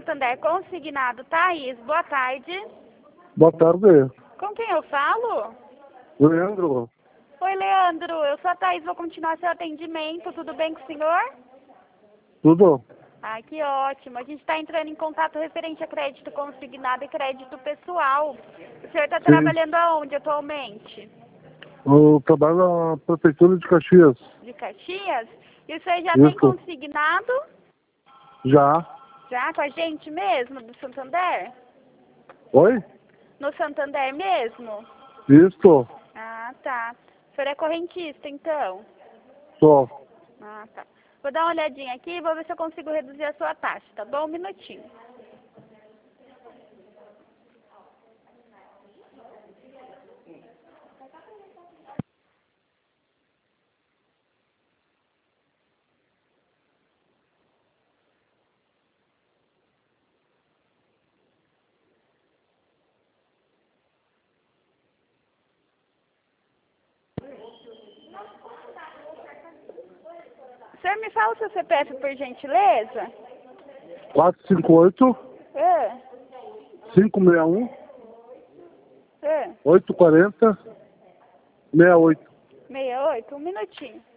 Santander Consignado, Thaís. Boa tarde. Boa tarde. Com quem eu falo? Leandro. Oi, Leandro. Eu sou a Thaís, vou continuar seu atendimento. Tudo bem com o senhor? Tudo? Ah, que ótimo. A gente está entrando em contato referente a crédito consignado e crédito pessoal. O senhor está trabalhando aonde atualmente? Eu trabalho na Prefeitura de Caxias. De Caxias? E o senhor já tem consignado? Já. Já com a gente mesmo, do Santander? Oi? No Santander mesmo? Isso. Ah, tá. O senhor é correntista, então? Só. Ah, tá. Vou dar uma olhadinha aqui e vou ver se eu consigo reduzir a sua taxa, tá bom? Um minutinho. O senhor me fala o seu CPF, por gentileza? 458 É, 561 é. 840 68. 68, um minutinho.